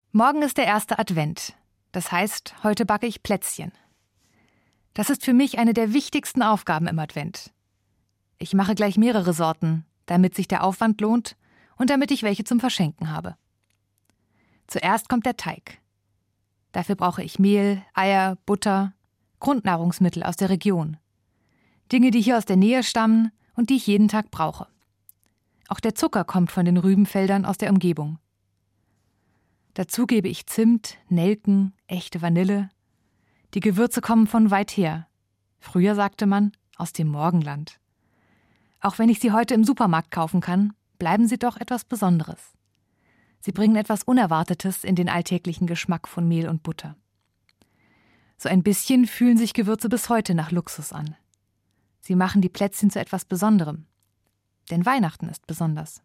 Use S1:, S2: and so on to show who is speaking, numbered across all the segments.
S1: Morgen ist der erste Advent. Das heißt, heute backe ich Plätzchen. Das ist für mich eine der wichtigsten Aufgaben im Advent. Ich mache gleich mehrere Sorten, damit sich der Aufwand lohnt und damit ich welche zum Verschenken habe. Zuerst kommt der Teig. Dafür brauche ich Mehl, Eier, Butter, Grundnahrungsmittel aus der Region. Dinge, die hier aus der Nähe stammen und die ich jeden Tag brauche. Auch der Zucker kommt von den Rübenfeldern aus der Umgebung. Dazu gebe ich Zimt, Nelken, echte Vanille. Die Gewürze kommen von weit her. Früher sagte man, aus dem Morgenland. Auch wenn ich sie heute im Supermarkt kaufen kann, bleiben sie doch etwas Besonderes. Sie bringen etwas Unerwartetes in den alltäglichen Geschmack von Mehl und Butter. So ein bisschen fühlen sich Gewürze bis heute nach Luxus an. Sie machen die Plätzchen zu etwas Besonderem. Denn Weihnachten ist besonders.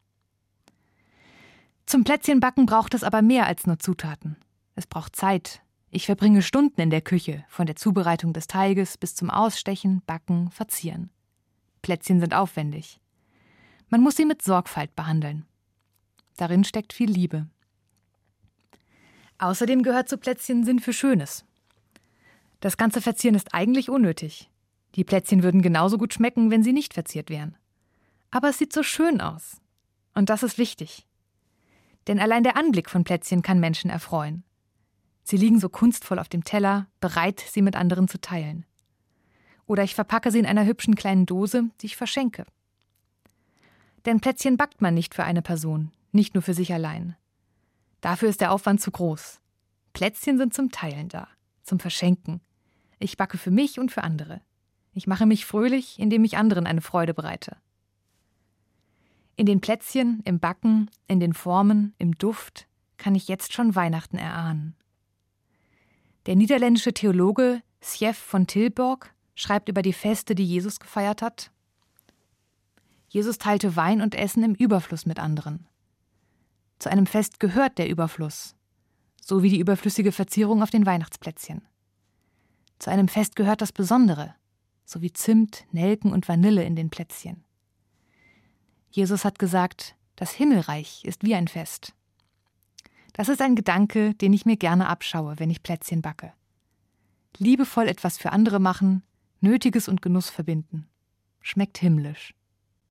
S1: Zum Plätzchenbacken braucht es aber mehr als nur Zutaten. Es braucht Zeit. Ich verbringe Stunden in der Küche, von der Zubereitung des Teiges bis zum Ausstechen, Backen, Verzieren. Plätzchen sind aufwendig. Man muss sie mit Sorgfalt behandeln. Darin steckt viel Liebe. Außerdem gehört zu Plätzchen Sinn für Schönes. Das ganze Verzieren ist eigentlich unnötig. Die Plätzchen würden genauso gut schmecken, wenn sie nicht verziert wären. Aber es sieht so schön aus. Und das ist wichtig. Denn allein der Anblick von Plätzchen kann Menschen erfreuen. Sie liegen so kunstvoll auf dem Teller, bereit, sie mit anderen zu teilen. Oder ich verpacke sie in einer hübschen kleinen Dose, die ich verschenke. Denn Plätzchen backt man nicht für eine Person, nicht nur für sich allein. Dafür ist der Aufwand zu groß. Plätzchen sind zum Teilen da, zum Verschenken. Ich backe für mich und für andere. Ich mache mich fröhlich, indem ich anderen eine Freude bereite. In den Plätzchen, im Backen, in den Formen, im Duft kann ich jetzt schon Weihnachten erahnen. Der niederländische Theologe Sjef von Tilburg schreibt über die Feste, die Jesus gefeiert hat: Jesus teilte Wein und Essen im Überfluss mit anderen. Zu einem Fest gehört der Überfluss, so wie die überflüssige Verzierung auf den Weihnachtsplätzchen. Zu einem Fest gehört das Besondere, so wie Zimt, Nelken und Vanille in den Plätzchen. Jesus hat gesagt, das Himmelreich ist wie ein Fest. Das ist ein Gedanke, den ich mir gerne abschaue, wenn ich Plätzchen backe. Liebevoll etwas für andere machen, Nötiges und Genuss verbinden. Schmeckt himmlisch.